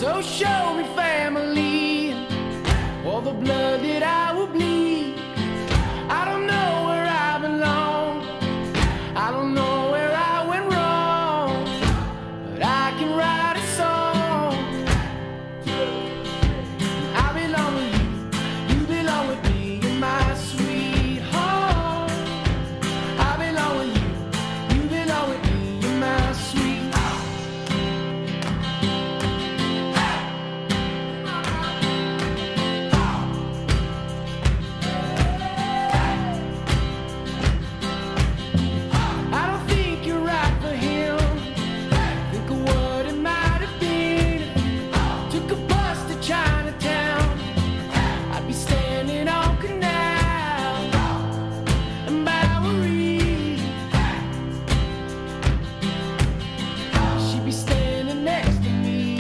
So show me family, all the blood that I will bleed. I don't know where I belong, I don't know where I went wrong, but I can write a song. I belong with you, you belong with me, you're my sweetheart. I belong with you, you belong with me, you're my sweetheart. I don't think you're right for him. Think of what it might have been. Took a bus to Chinatown, I'd be standing on Canal and Bowery. She'd be standing next to me.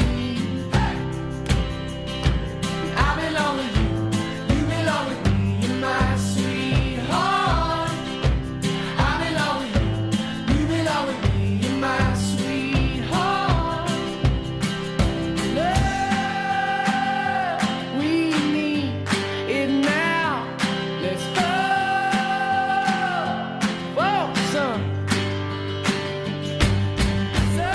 I belong with you, you belong with me, you're my sweetheart. I belong with you, you belong with me, you're my sweetheart. Love, we need it now. Let's go for some. So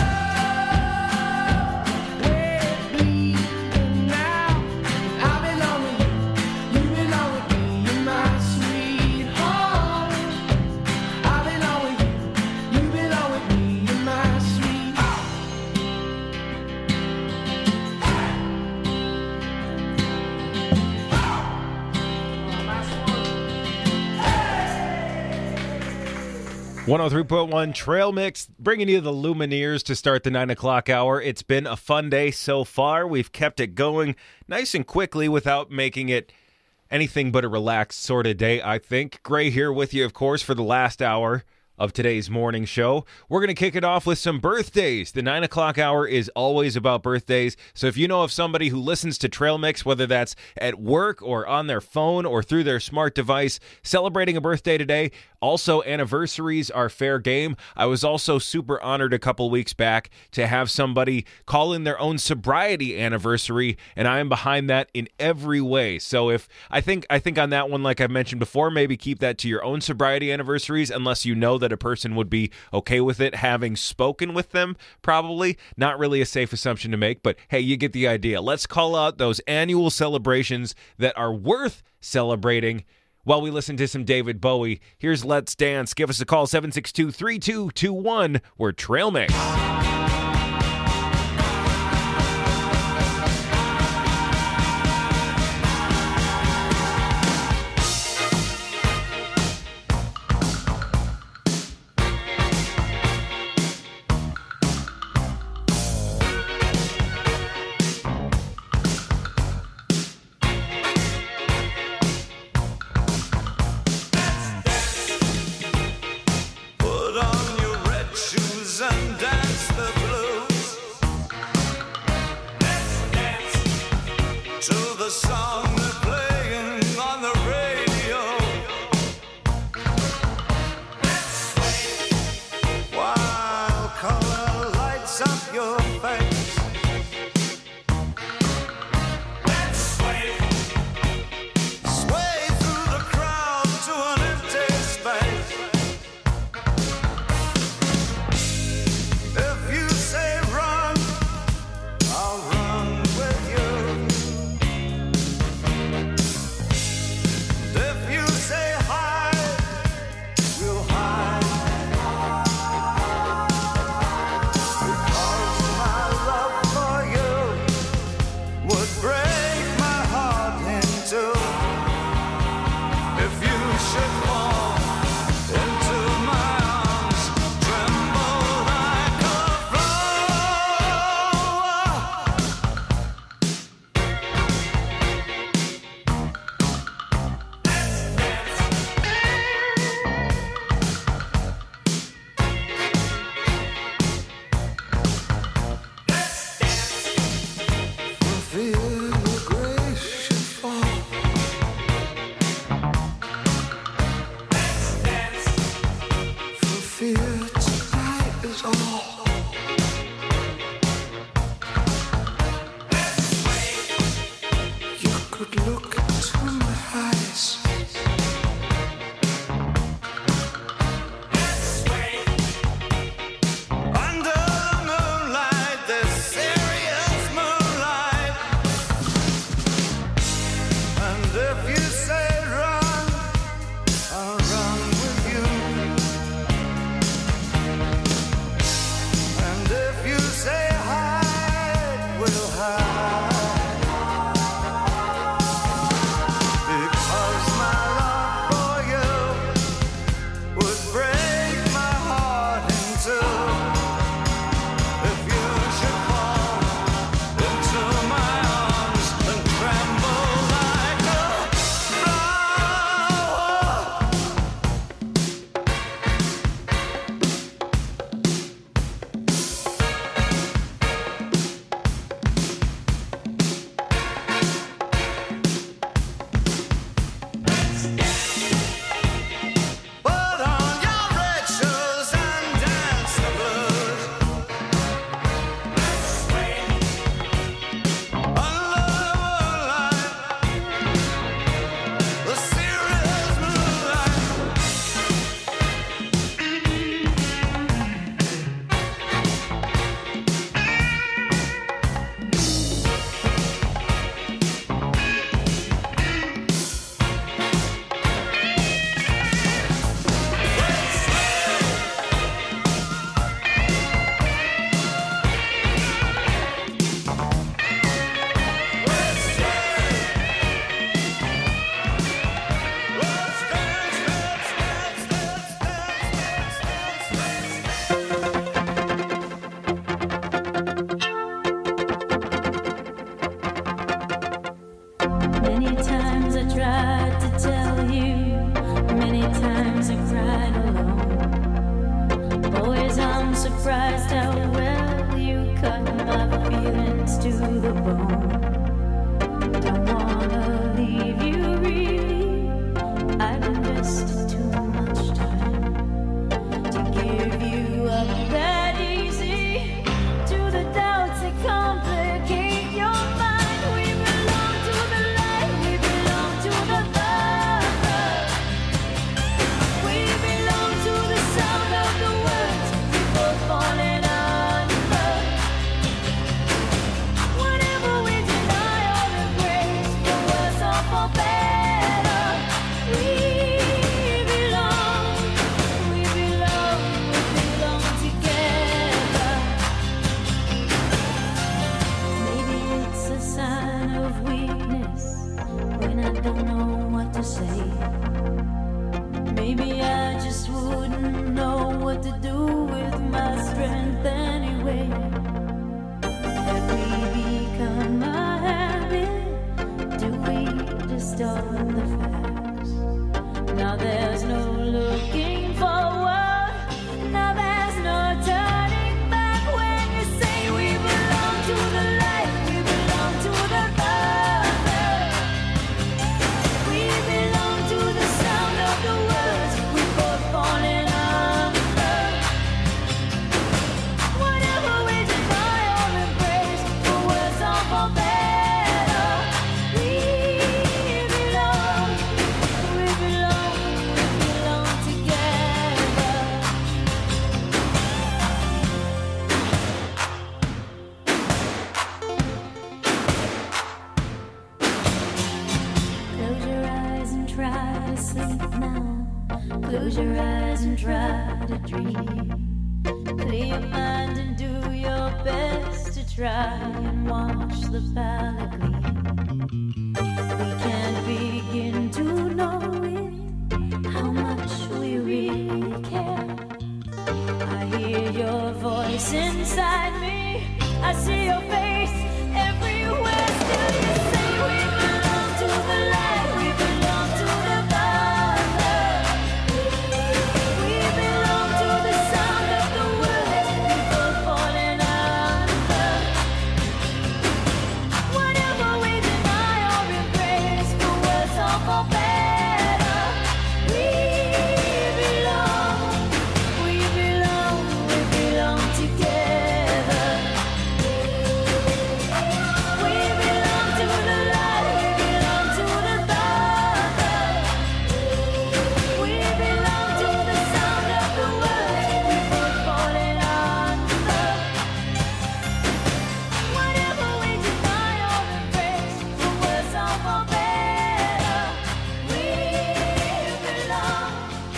we're bleeding now. I belong with you, you belong with me, you're my sweetheart. I belong with you, you belong with me, you're my sweetheart. Hey! 103.1 Trail Mix, bringing you the Lumineers to start the 9 o'clock hour. It's been a fun day so far. We've kept it going nice and quickly without making it anything but a relaxed sort of day, I think. Gray here with you, of course, for the last hour of today's morning show. We're going to kick it off with some birthdays. The 9 o'clock hour is always about birthdays. So if you know of somebody who listens to Trail Mix, whether that's at work or on their phone or through their smart device, celebrating a birthday today, also anniversaries are fair game. I was also super honored a couple weeks back to have somebody call in their own sobriety anniversary, and I am behind that in every way. So if I think on that one, like I mentioned before, maybe keep that to your own sobriety anniversaries, unless you know that a person would be okay with it, having spoken with them. Probably not really a safe assumption to make, but hey, you get the idea. Let's call out those annual celebrations that are worth celebrating while we listen to some David Bowie. Here's Let's Dance. Give us a call, 762-3221. We're Trail Mix. Put on your red shoes and dance the blues. Let's dance to the song they're playing on the radio. Let's sway while color lights up your face. Let's sway, sway through the crowd to an empty space. If you say run, I'll run with you. If you say hide, we'll hide. Because my surprised how well you cut my feelings to the bone. Don't wanna leave you, really. I've invested too much time to give you up that easy to the doubts that complicate your mind. We belong to the light, we belong to the love. We belong to the sound of the words we both falling under. Whatever we deny or embrace, for worse or for better, we belong together. Maybe it's a sign of weakness when I don't know what to say. Maybe I just wouldn't know what to do with my strength anyway. Have we become a habit? Do we distort the facts? Now there's no looking forward. Now there's no turning back when you say we belong to the light, we belong to the other. We belong to the sound of the words we both falling under. Whatever we deny or embrace, for worse or for better, we belong together. Close your eyes and try to sleep now. Close your eyes and try to dream. Clear your mind and do your best to try and watch the palette gleam. We can't begin to know it, how much we really care. I hear your voice inside me, I see your face everywhere. Still you say we belong to the light, we belong to the other. We belong to the sound of the words we both falling under. Whatever we deny or embrace, for worse or for better, we belong together. We belong to the light, we belong to the other. We belong to the sound of the words we both falling under. Whatever we deny or embrace, for worse or for better, we belong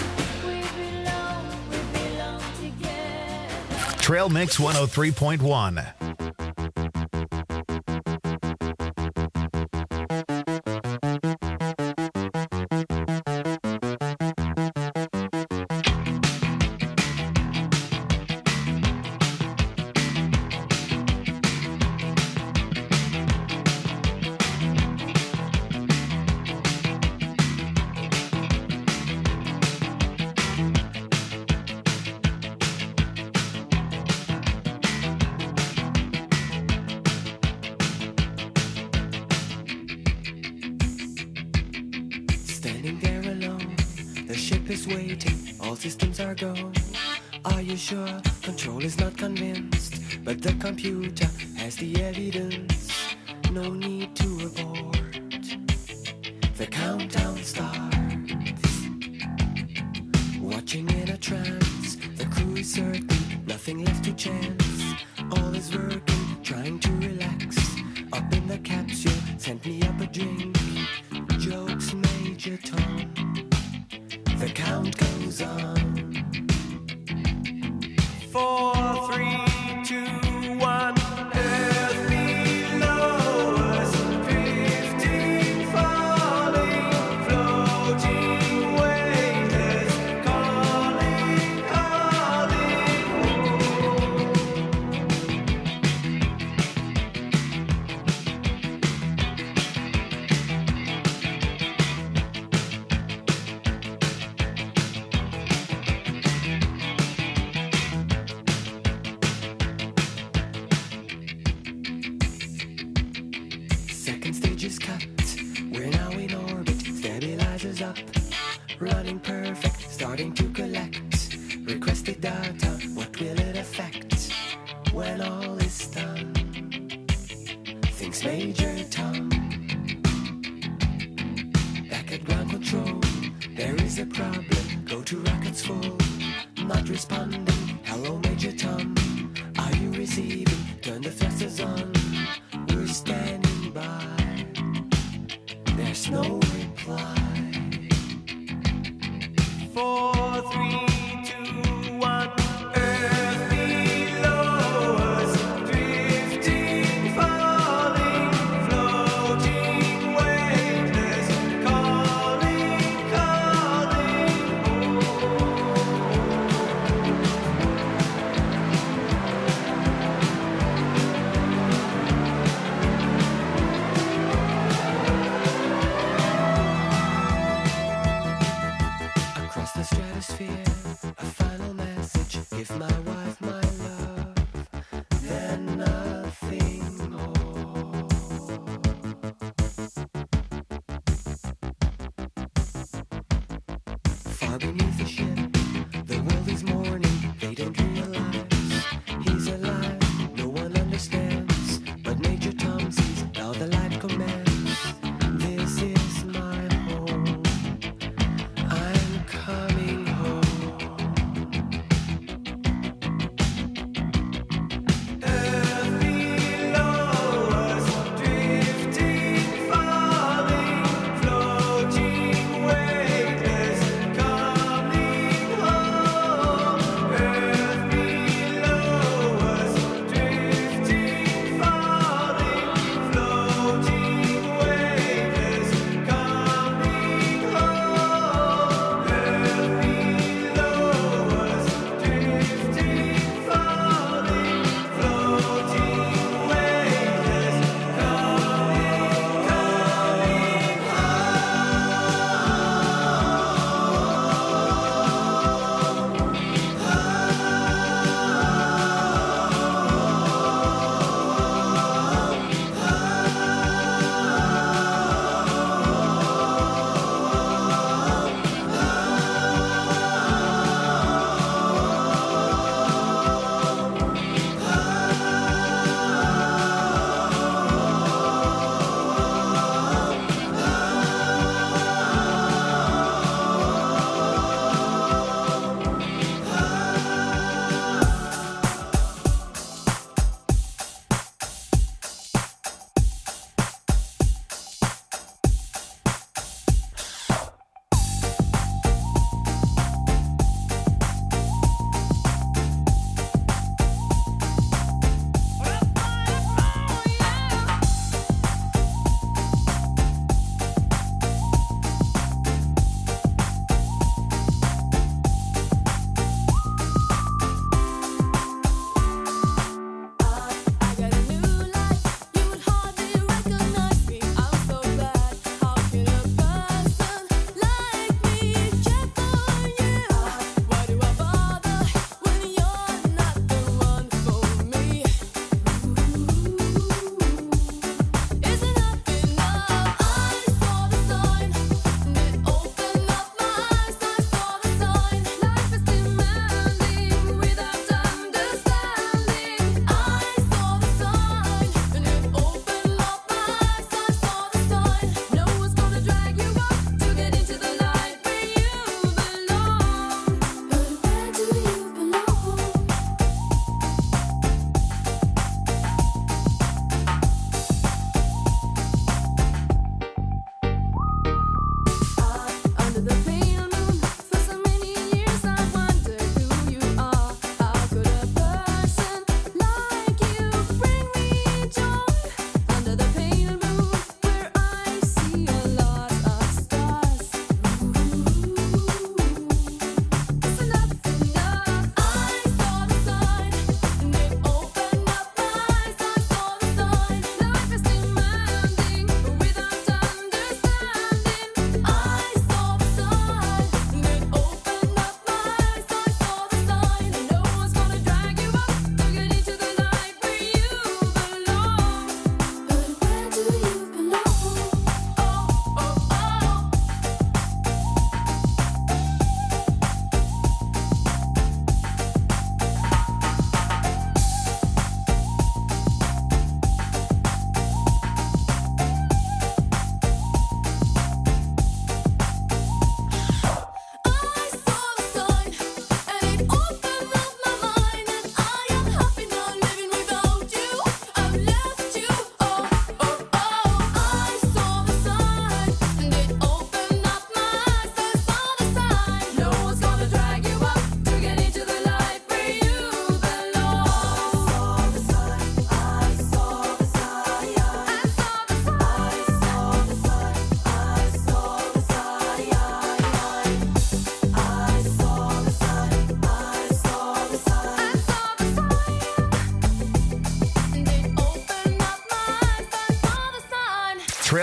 together. Trail Mix 103.1. Standing there alone, the ship is waiting, all systems are go. Are you sure? Control is not convinced, but the computer has the evidence. No need to abort. The countdown starts. Watching in a trance, the crew is certain, nothing left to chance. All is working, trying to relax. Up in the capsule, sent me up a drink. Jokes, Major Tom. The count goes on. 4, 3, 2, 1. Earth below us, drifting, falling, floating, weightless, calling, calling home. about what will it affect when all is done? Thinks Major Tom. Back at ground control, there is a problem. Go to rockets full, not responding. Hello, Major Tom. Are you receiving? Turn the thrusters on. We're standing by. There's no reply. 4, 3, 2, 1. Earth below us, drifting, falling, floating, weightless, calling, calling home.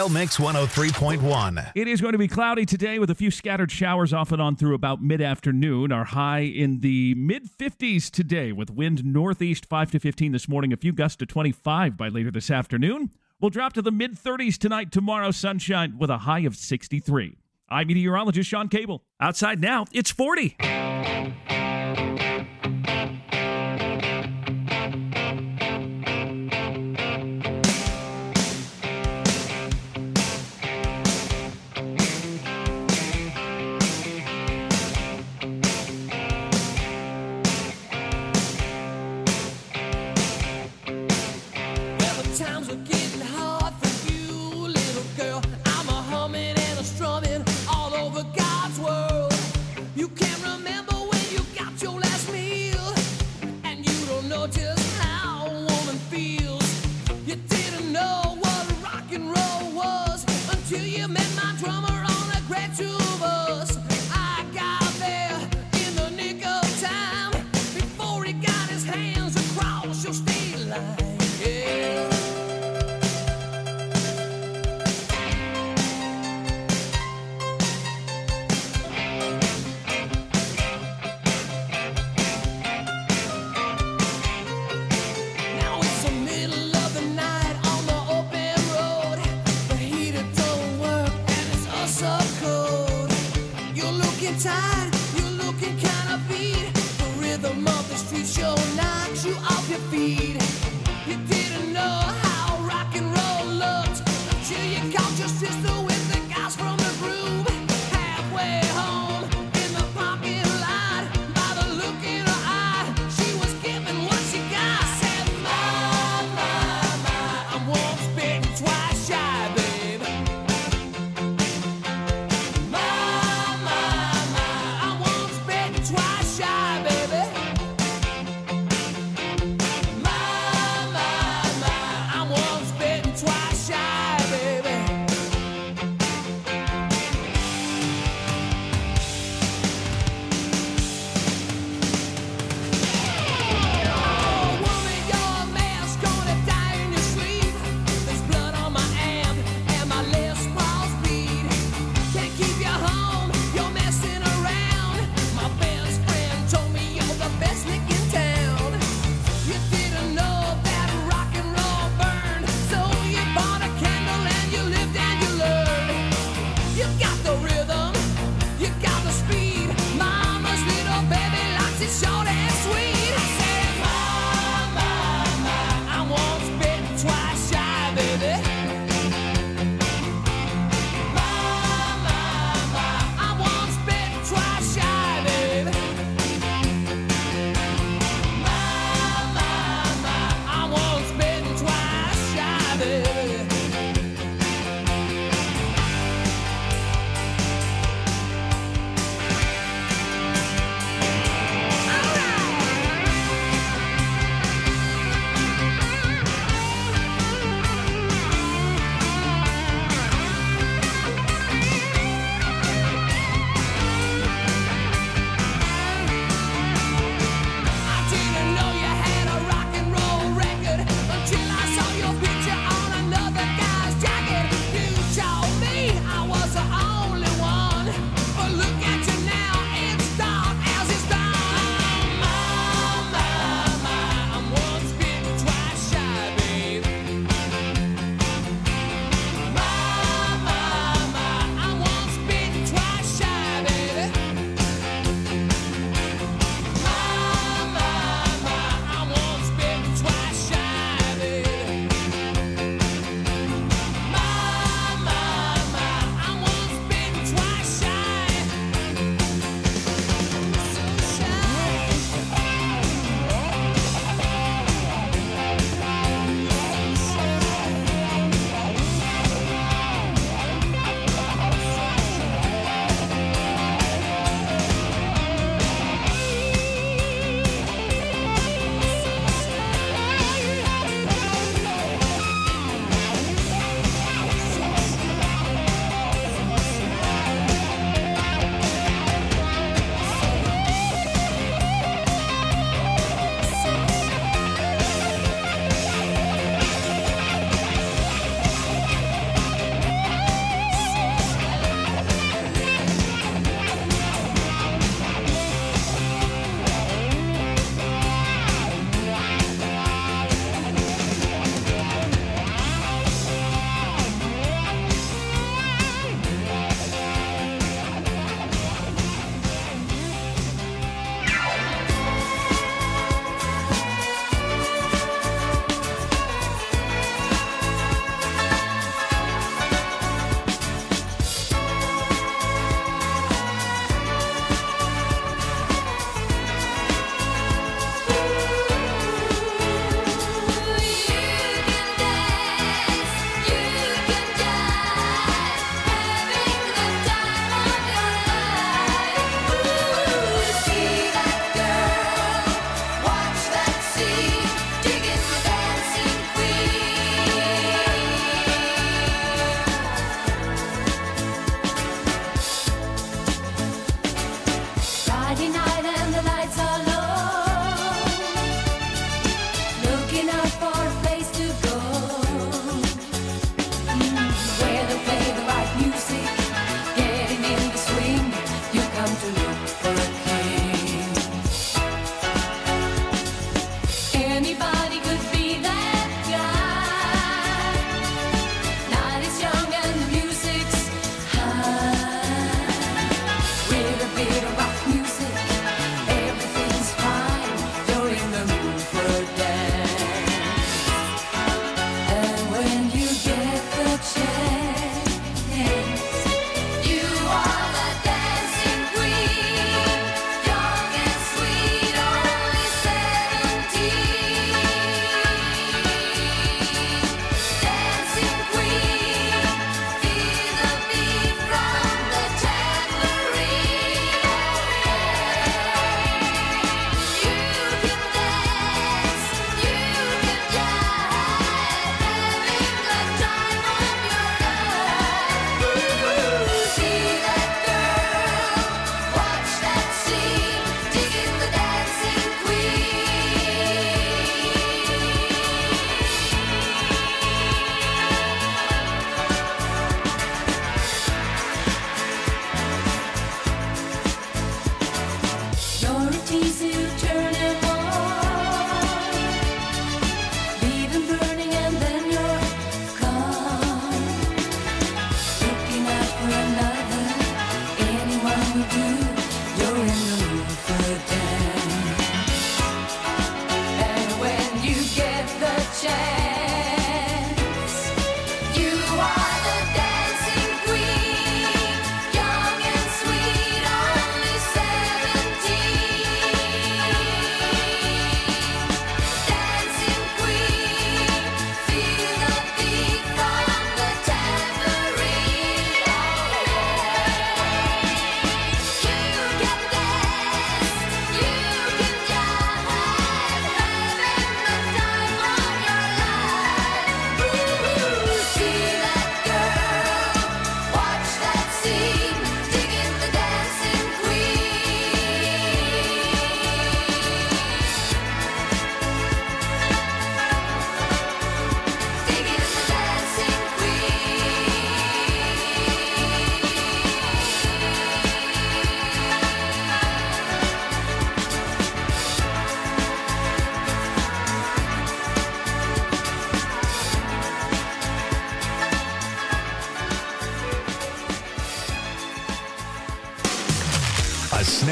Trail Mix 103.1. It is going to be cloudy today with a few scattered showers off and on through about mid-afternoon. Our high in the mid-50s today with wind northeast 5 to 15 this morning, a few gusts to 25 by later this afternoon. We'll drop to the mid-30s tonight, tomorrow, sunshine with a high of 63. I'm meteorologist Sean Cable. Outside now, it's 40. Times are getting hard for you, little girl. I'm a humming and a strumming all over God's world. You can't remember when you got your last meal, and you don't know just how a woman feels. You didn't know what rock and roll was until you met my drummer on a great tour bus. I got there in the nick of time before he got his hands across your state line. Yeah. Now it's the middle of the night on the open road. The heater don't work and it's us so cold. You're looking tired, you're looking kinda beat. The rhythm of the street show knocks you off your feet. You didn't know how rock and roll looked until you caught your sister with the guys from the groove. Halfway home in the parking lot, by the look in her eye, she was giving what she got. Said, my, I'm once bitten, twice shy, babe. My, I'm once bitten, twice shy, baby. My, I'm once bitten, twice shy, baby. Oh, woman, you're a mess, gonna die in your sleep. There's blood on my amp and my Les Paul's beat. Can't keep you home, you're messing around. My best friend told me you're the best lick in town. You didn't know that rock and roll burned, so you bought a candle and you lived and you learned. You got the rhythm, you got the speed. Mama's little baby likes it short and sweet. I said, I'm once bitten, twice shy, baby. I'm once bitten, twice shy, baby. I'm once bitten, twice shy, baby. Alright.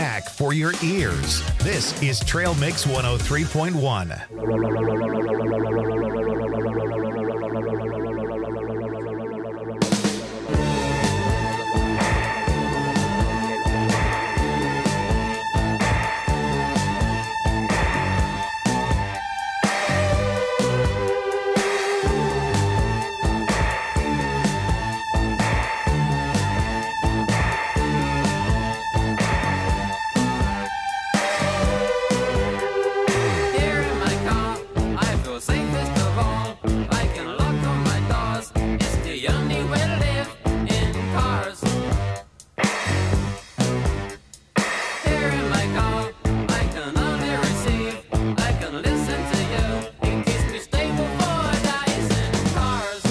snack for your ears. This is Trail Mix 103.1. Here in my car, I feel safest of all. I can lock on my doors. It's the only way to live in cars. Here in my car, I can only receive. I can listen to you. It keeps me stable for days in cars.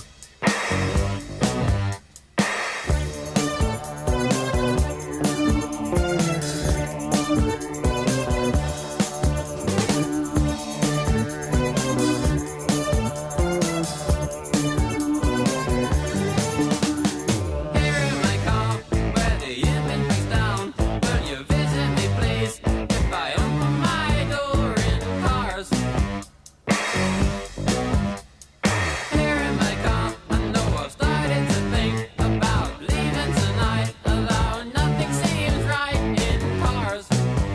Here in my car, where the image breaks down. Will you visit me, please? If I open my door in cars. Here in my car, I know I've started to think about leaving tonight, although nothing seems right in cars.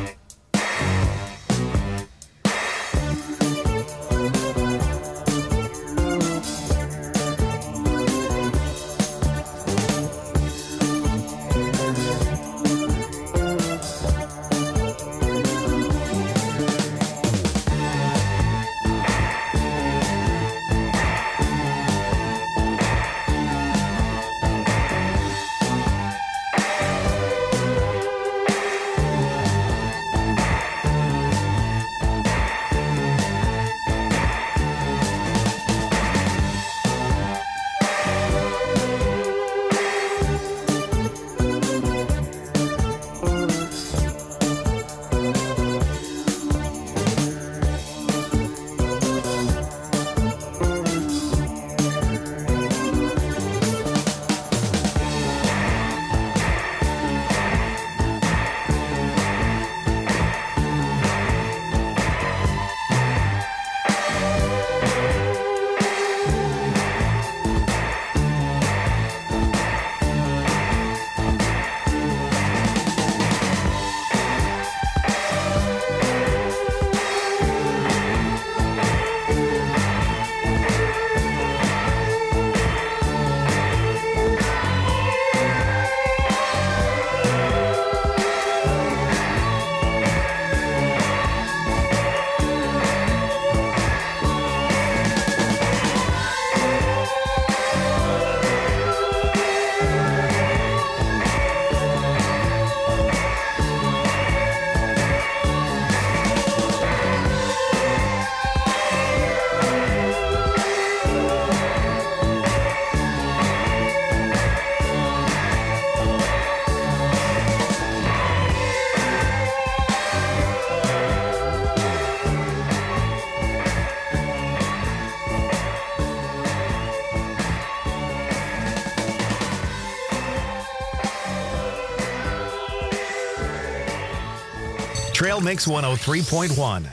Trail Mix 103.1.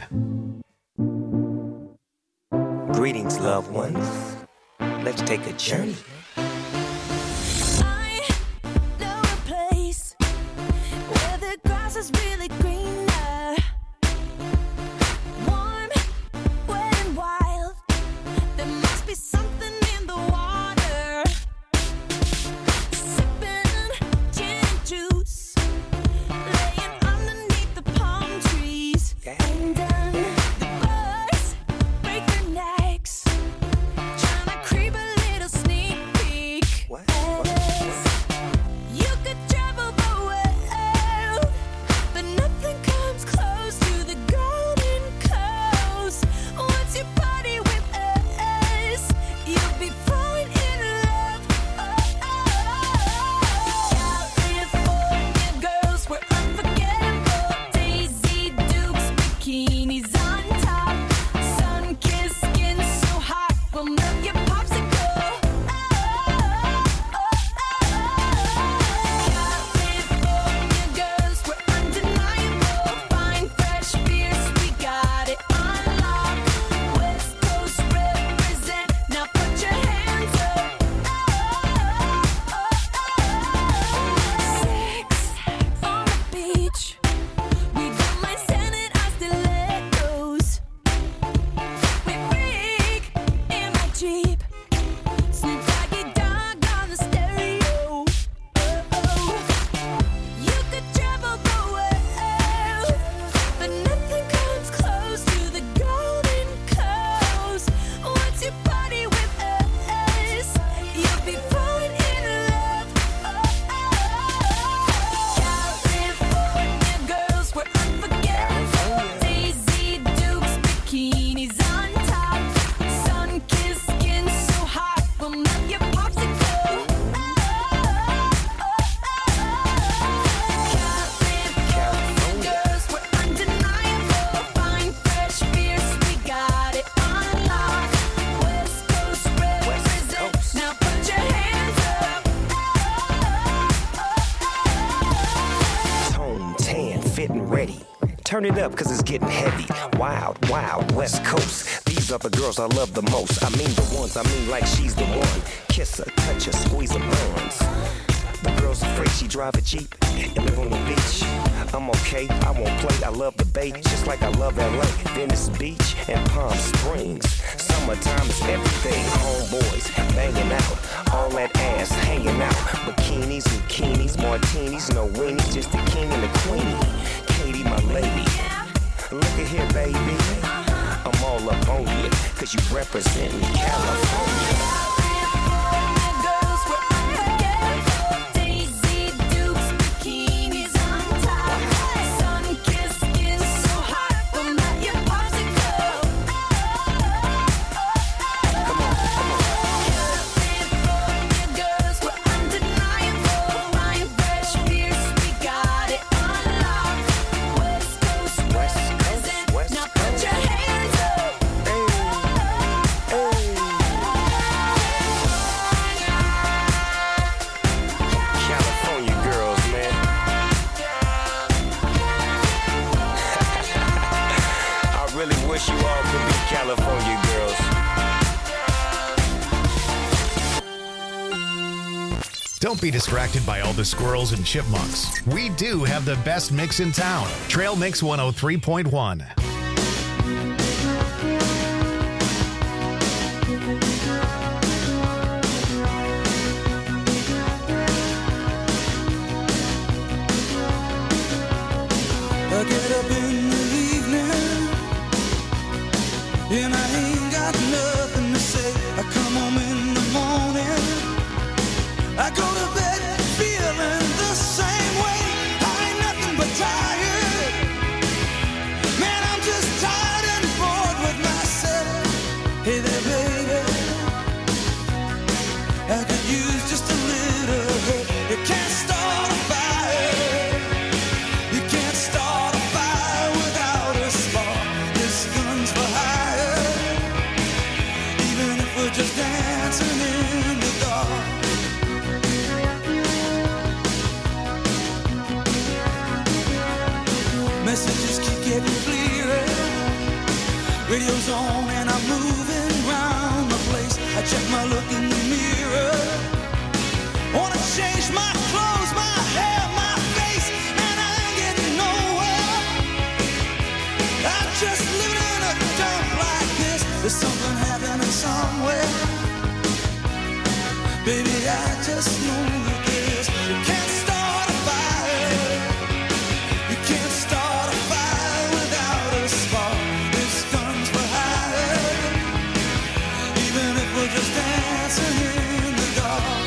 Greetings, loved ones. Let's take a journey. I know a place where the grass is really greener. Warm, wet and wild. There must be something in the water. Sipping gin and juice, laying underneath the palm trees. And then the birds break their necks, trying to creep a little sneak turn it up, cause it's getting heavy. Wild, wild, West Coast. These are the girls I love the most. I mean the ones, I mean like she's the one. Kiss her, touch her, squeeze her buns. The girl's afraid she drive a Jeep and live on the beach. I'm okay, I won't play, I love the bay, just like I love LA, Venice Beach, and Palm Springs. Summertime is everything, homeboys banging out, all that ass hanging out. Bikinis, bikinis, martinis, no weenies, just the king and the queenie. Katie, my lady, look at here, baby. I'm all up on you, cause you represent California. You all could be California girls. Don't be distracted by all the squirrels and chipmunks. We do have the best mix in town. Trail Mix 103.1. I get up in the evening and I ain't got nothing to say. I come home in the morning, I go to bed feeling the same way. I ain't nothing but tired. Man, I'm just tired and bored with myself. Hey there, baby, I could use just a little help. You can't start a fire. You can't start a fire without a spark. This gun's for hire. Even if we're just dancing in the dark. Messages keep getting clearer. Radio's on and I'm moving around the place. I check my look in the mirror. Wanna change my clothes, my hair, my face, and I ain't getting nowhere. I'm just living in a dump like this. There's something happening somewhere. Baby, I just know that this. You can't start a fire. You can't start a fire without a spark. This gun's for hire. Even if we're just dancing in the dark.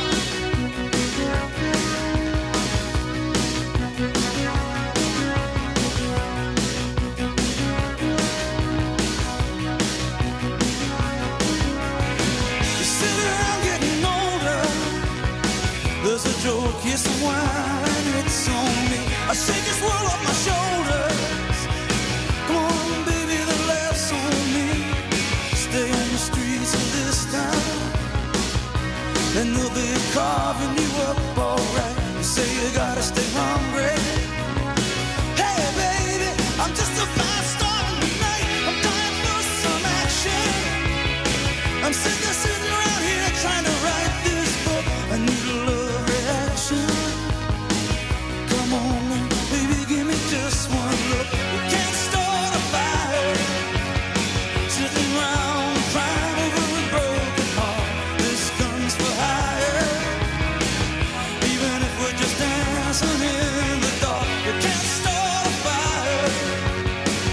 You sit around getting older. There's a joke, yes, a wine, it's on me. I shake this world off my shoulders. Come on, baby, the laughs on me. Stay on the streets of this town, and they'll be carving you up alright. You say you gotta stay hungry. Hey, baby, I'm just a fast star tonight. I'm dying for some action. I'm sitting around here trying to write this book. I need a love reaction. Come on, baby, give me just one look. We can't start a fire. Sitting around crying over a broken heart. This gun's for hire. Even if we're just dancing in the dark, we can't start a fire.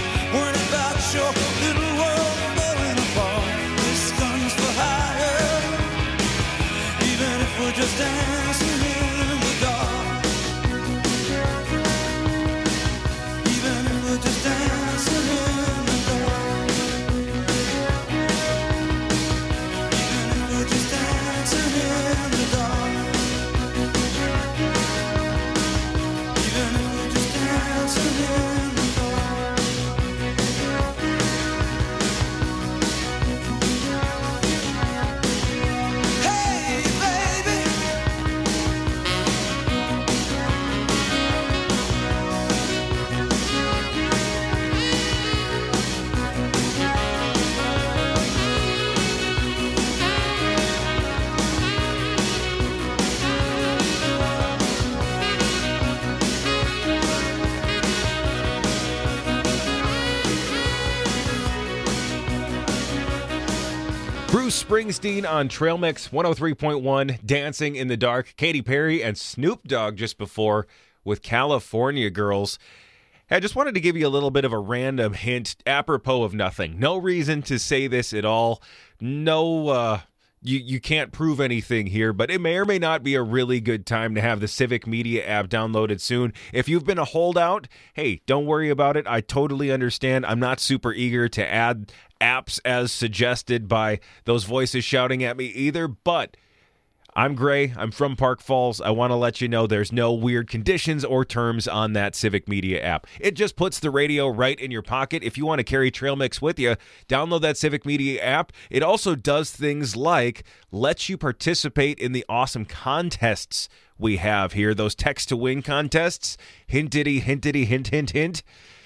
Bruce Springsteen on Trail Mix 103.1, Dancing in the Dark. Katy Perry and Snoop Dogg just before with California Girls. I just wanted to give you a little bit of a random hint, apropos of nothing. No reason to say this at all. No, you can't prove anything here, but it may or may not be a really good time to have the Civic Media app downloaded soon. If you've been a holdout, hey, don't worry about it. I totally understand. I'm not super eager to add apps as suggested by those voices shouting at me either, but I'm Gray. I'm from Park Falls. I want to let you know there's no weird conditions or terms on that Civic Media app. It just puts the radio right in your pocket. If you want to carry Trail Mix with you, download that Civic Media app. It also does things like lets you participate in the awesome contests we have here, those text-to-win contests. Hintity, hintity, hint, hint, hint.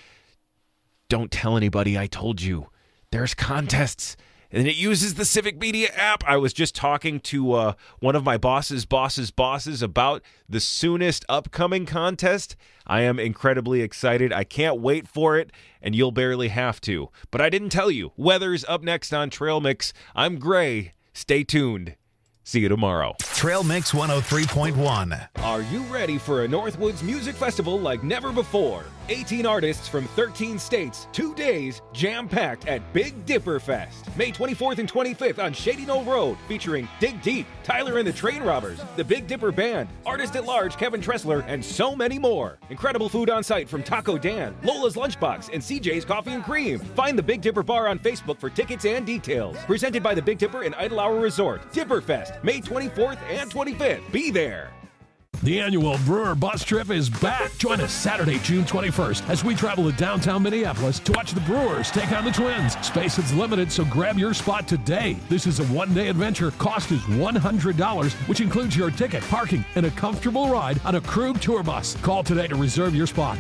Don't tell anybody I told you. There's contests. And it uses the Civic Media app. I was just talking to one of my bosses' about the soonest upcoming contest. I am incredibly excited. I can't wait for it, and you'll barely have to. But I didn't tell you. Weather's up next on Trail Mix. I'm Gray. Stay tuned. See you tomorrow. Trail Mix 103.1. Are you ready for a Northwoods Music Festival like never before? 18 artists from 13 states, 2 days, jam-packed at Big Dipper Fest. May 24th and 25th on Shady Knoll Road, featuring Dig Deep, Tyler and the Train Robbers, the Big Dipper Band, Artist at Large Kevin Tressler, and so many more. Incredible food on site from Taco Dan, Lola's Lunchbox, and CJ's Coffee and Cream. Find the Big Dipper Bar on Facebook for tickets and details. Presented by the Big Dipper and Idle Hour Resort. Dipper Fest, May 24th and 25th. Be there. The annual Brewer Bus Trip is back. Join us Saturday, June 21st, as we travel to downtown Minneapolis to watch the Brewers take on the Twins. Space is limited, so grab your spot today. This is a one-day adventure. Cost is $100, which includes your ticket, parking, and a comfortable ride on a Krug tour bus. Call today to reserve your spot.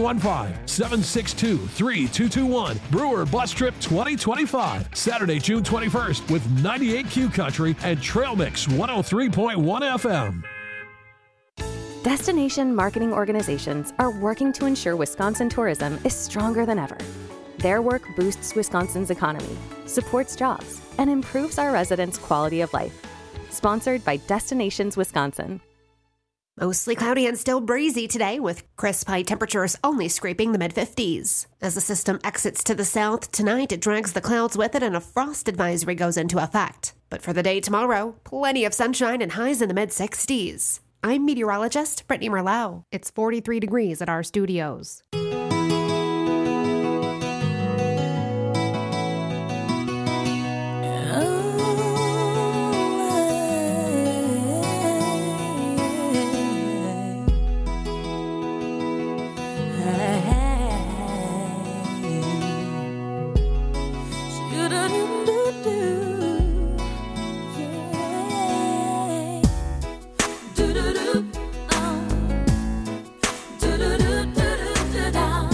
715-762-3221. Brewer Bus Trip 2025. Saturday, June 21st, with 98Q Country and Trail Mix 103.1 FM. Destination marketing organizations are working to ensure Wisconsin tourism is stronger than ever. Their work boosts Wisconsin's economy, supports jobs, and improves our residents' quality of life. Sponsored by Destinations Wisconsin. Mostly cloudy and still breezy today, with crisp high temperatures only scraping the mid-50s. As the system exits to the south tonight, it drags the clouds with it and a frost advisory goes into effect. But for the day tomorrow, plenty of sunshine and highs in the mid-60s. I'm meteorologist Brittany Merlot. It's 43 degrees at our studios. Do-do-do,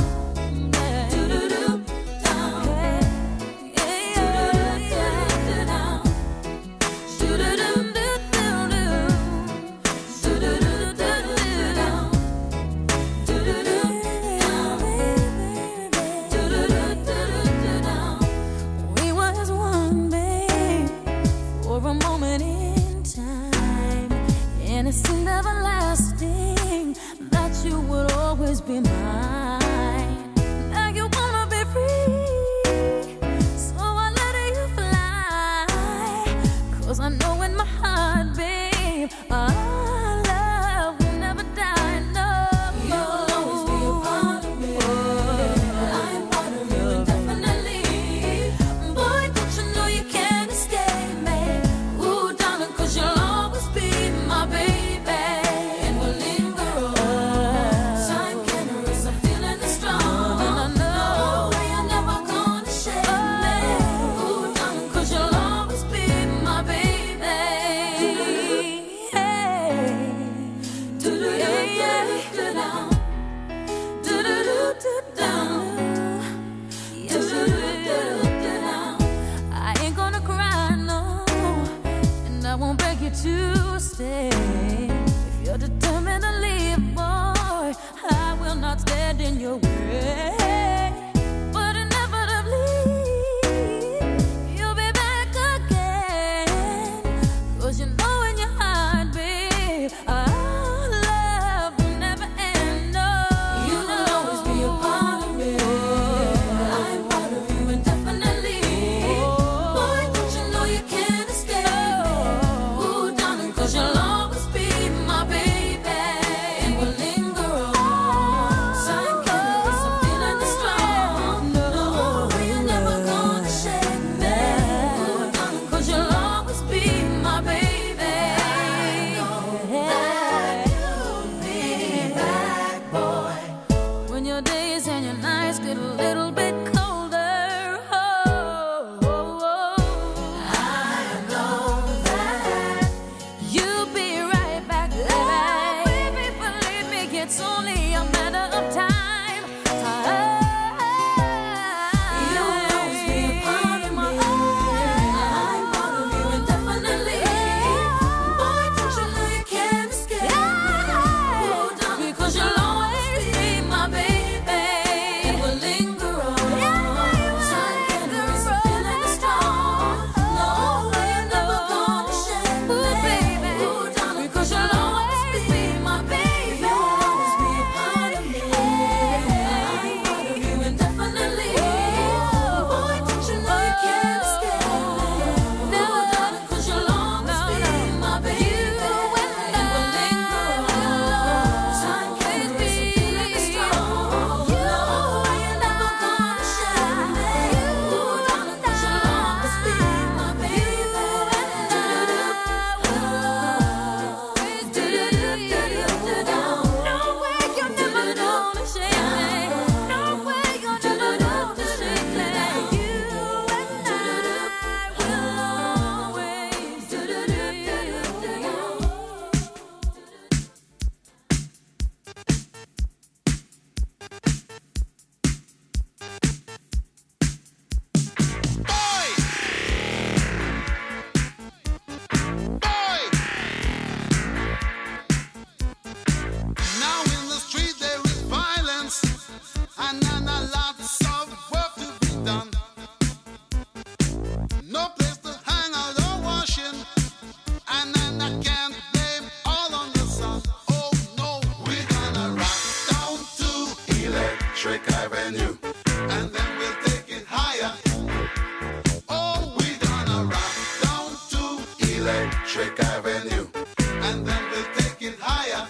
Electric Avenue. And then we'll take it higher.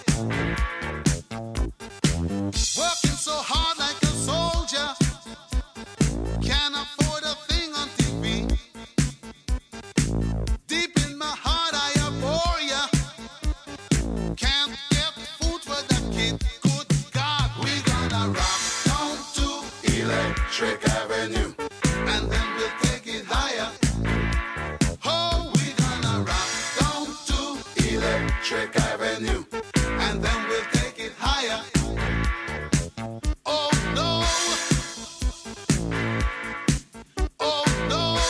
Working so hard like a soldier. Can't afford a thing on TV. Deep in my heart I abhor ya. Can't get food for the kid. Good God, we gonna rock down to Electric Avenue. And then we'll take it higher. Oh, we gonna rock down to Electric Avenue. And then we'll take it higher. Oh no. Oh no.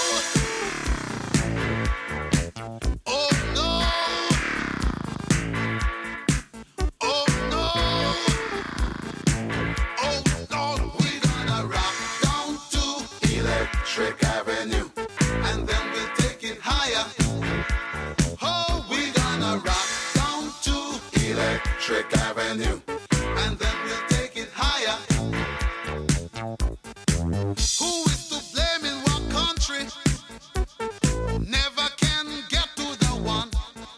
Oh no. Oh no. Oh no. We gonna rock down to Electric Avenue. And then we'll take it higher. Oh, we gonna rock down to Electric Avenue. And then we'll take it higher. Who is to blame in what country? Never can get to the one.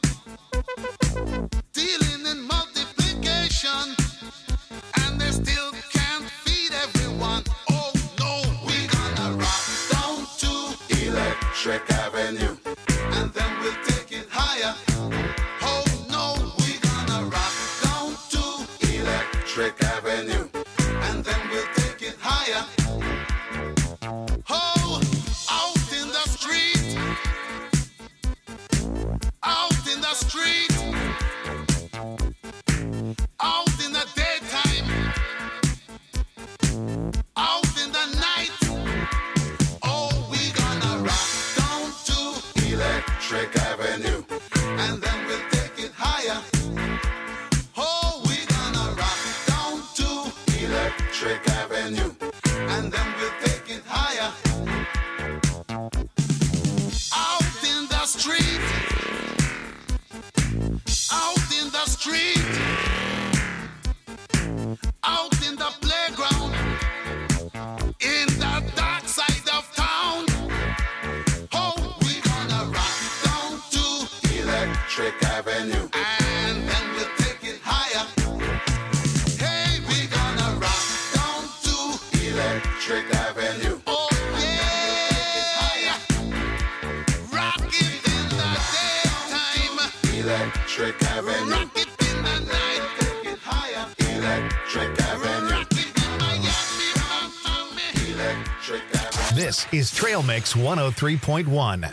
Dealing in multiplication. And they still can't feed everyone. Oh no, we gonna rock down to Electric Avenue. And then we'll take it higher. Oh no, we gonna rock down to Electric Avenue. And then we'll take it higher. Oh, out in the street. Out in the street. Out in the daytime. Out in the night. Oh, we gonna rock down to Electric Avenue. And then we'll take it higher. Oh, we gonna rock down to Electric Avenue. And then we'll take it higher. Out in the street. Out in the street. Out in the playground. In the dark side of town. Oh, we gonna rock down to Electric Avenue. And then we'll take it higher. Hey, we gonna rock down to Electric Avenue. Oh, yeah. Rock it in the daytime. Electric Avenue. Rock it in the night. Take it higher. Electric Avenue. Rock it in Miami. Electric Avenue. This is Trail Mix 103.1.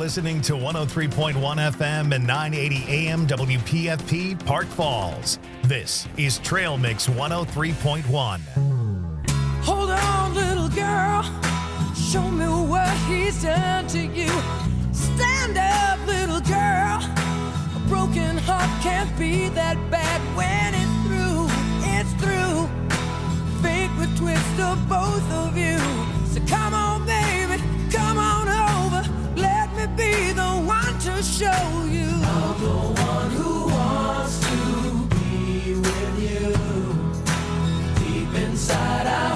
listening to 103.1 FM and 980 AM WPFP Park Falls. This is Trail Mix 103.1. Hold on, little girl. Show me what he's done to you. Stand up, little girl. A broken heart can't be that bad when it's through. It's through. Fate would twist of both of you. So come on, baby, come on over. Let me be the one to show you. I'm the one who wants to be with you. Deep inside, I